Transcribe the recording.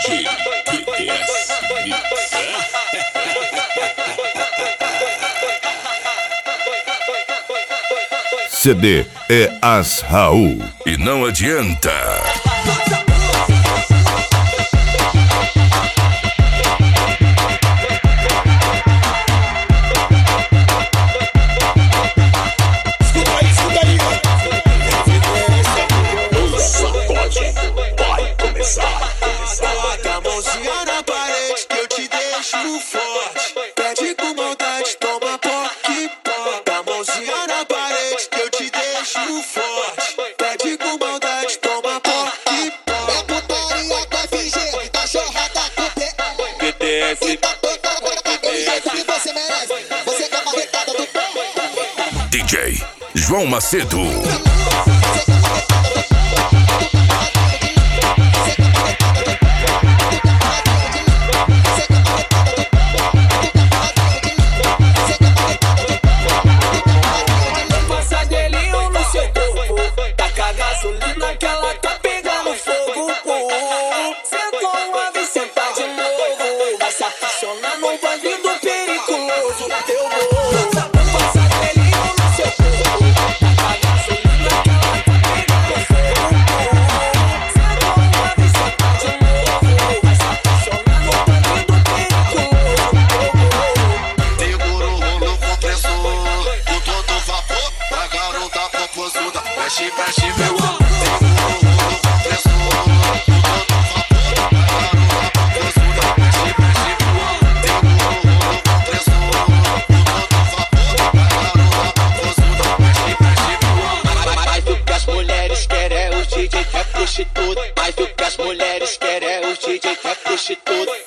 CD é As Raul e não adianta. Bota a mãozinha na parede que eu te deixo forte. Pede com maldade, toma poque, bota a mãozinha na parede que eu te deixo forte. Pede com maldade, toma poque, É putaria com FG, cachorrada com BTS. que você merece. Você quer uma retada do pé? DJ João Macedo. Gasolina que ela tá pegando fogo. Sentou uma vez, sentar de novo. Vai se aficionar no bandido perigoso. Eu vou passar gelinho no seu corpo. Taca a gasolina que ela tá pegando fogo. Sentou uma vez, sentar de novo. Vai se aficionar no bandido perigoso. Segura o rolo compressor, com todo vapor. A garota popozuda, mexe, mexe, meu amor. Mais do que as mulheres querem, o DJ quer prostituta.